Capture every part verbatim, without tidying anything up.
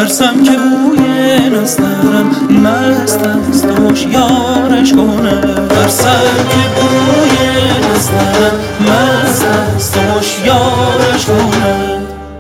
ترسم که بوی نسترم مست است و هوشیارش کنه. ترسم که بوی نسترم مست است و هوشیارش کنه.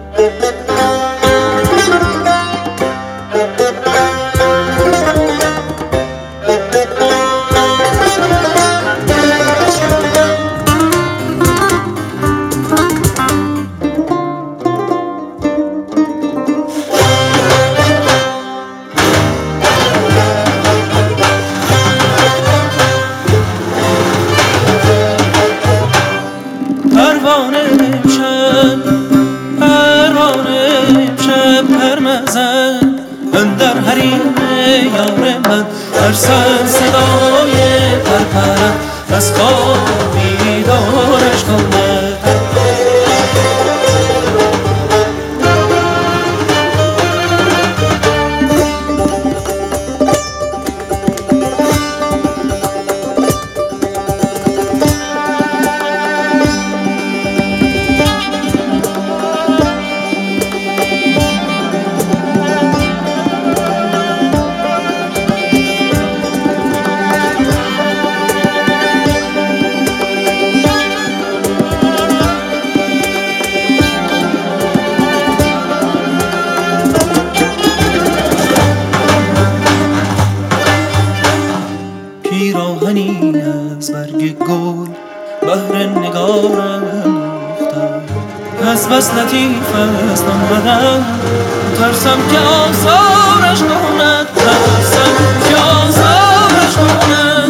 پروانه امشب پروانه امشب پرمزن اندر حریم یار من. ترسم صدای پرپرم از خواب بیدارش کند. پیراهنی از برگ گل بهر نگارم ریختم. از بس لطیف است آمدم ترسم که آزارش کند. ترسم که آزارش کند.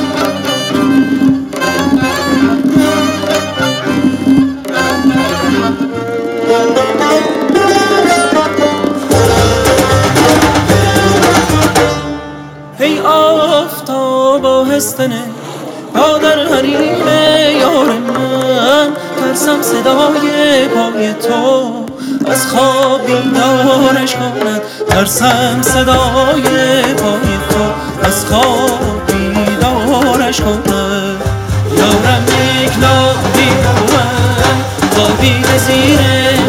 ای آفتاب آهستنه پا در حریم یار من. ترسم صدای پای تو از خواب بیدارش کند. ترسم صدای پای تو از خواب بیدارش کند. یارم یک نابی بود خوابی زیر